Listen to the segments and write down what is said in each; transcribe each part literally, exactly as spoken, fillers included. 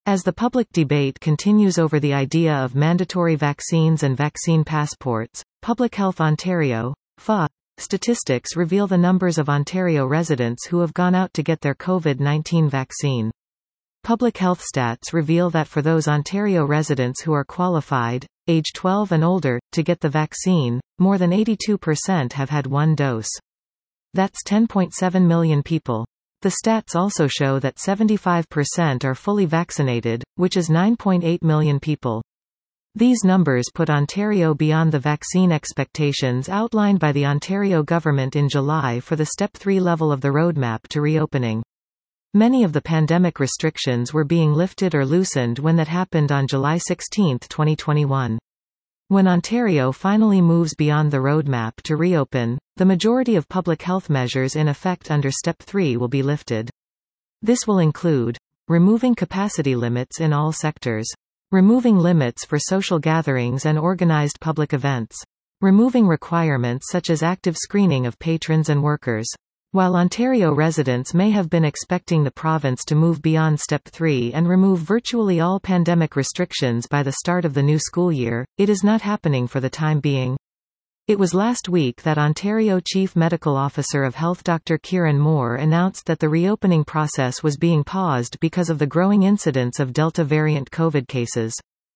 As the public debate continues over the idea of mandatory vaccines and vaccine passports, Public Health Ontario (F A) statistics reveal the numbers of Ontario residents who have gone out to get their COVID nineteen vaccine. Public Health Stats reveal that for those Ontario residents who are qualified, age twelve and older, to get the vaccine, more than eighty-two percent have had one dose. That's ten point seven million people. The stats also show that seventy-five percent are fully vaccinated, which is nine point eight million people. These numbers put Ontario beyond the vaccine expectations outlined by the Ontario government in July for the Step three level of the roadmap to reopening. Many of the pandemic restrictions were being lifted or loosened when that happened on July sixteenth twenty twenty-one. When Ontario finally moves beyond the roadmap to reopen, the majority of public health measures in effect under Step three will be lifted. This will include removing capacity limits in all sectors, removing limits for social gatherings and organized public events, removing requirements such as active screening of patrons and workers. While Ontario residents may have been expecting the province to move beyond Step three and remove virtually all pandemic restrictions by the start of the new school year, it is not happening for the time being. It was last week that Ontario Chief Medical Officer of Health Doctor Kieran Moore announced that the reopening process was being paused because of the growing incidence of Delta variant COVID cases.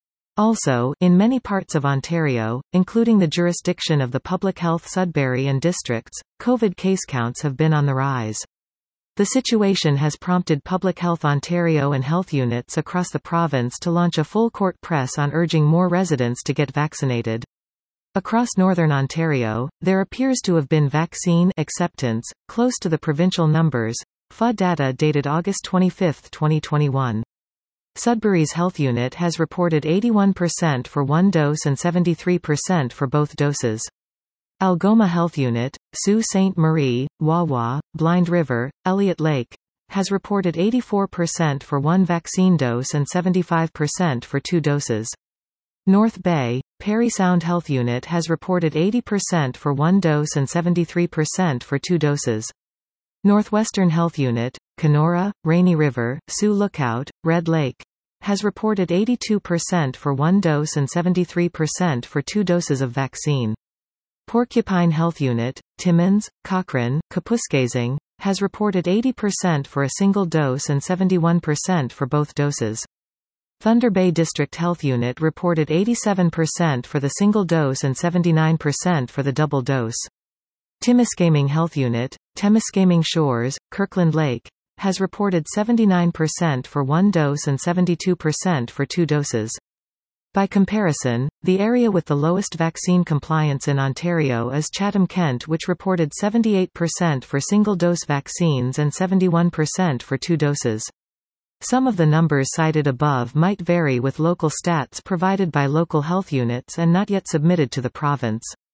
Also, in many parts of Ontario, including the jurisdiction of the Public Health Sudbury and districts, COVID case counts have been on the rise. The situation has prompted Public Health Ontario and health units across the province to launch a full-court press on urging more residents to get vaccinated. Across northern Ontario, there appears to have been vaccine acceptance close to the provincial numbers. F A data dated August twenty-fifth twenty twenty-one. Sudbury's health unit has reported eighty-one percent for one dose and seventy-three percent for both doses. Algoma Health Unit, Sault Ste. Marie, Wawa, Blind River, Elliott Lake, has reported eighty-four percent for one vaccine dose and seventy-five percent for two doses. North Bay, Parry Sound Health Unit has reported eighty percent for one dose and seventy-three percent for two doses. Northwestern Health Unit, Kenora, Rainy River, Sioux Lookout, Red Lake, has reported eighty-two percent for one dose and seventy-three percent for two doses of vaccine. Porcupine Health Unit, Timmins, Cochrane, Kapuskasing, has reported eighty percent for a single dose and seventy-one percent for both doses. Thunder Bay District Health Unit reported eighty-seven percent for the single dose and seventy-nine percent for the double dose. Timiskaming Health Unit, Temiskaming Shores, Kirkland Lake, has reported seventy-nine percent for one dose and seventy-two percent for two doses. By comparison, the area with the lowest vaccine compliance in Ontario is Chatham-Kent, which reported seventy-eight percent for single-dose vaccines and seventy-one percent for two doses. Some of the numbers cited above might vary with local stats provided by local health units and not yet submitted to the province.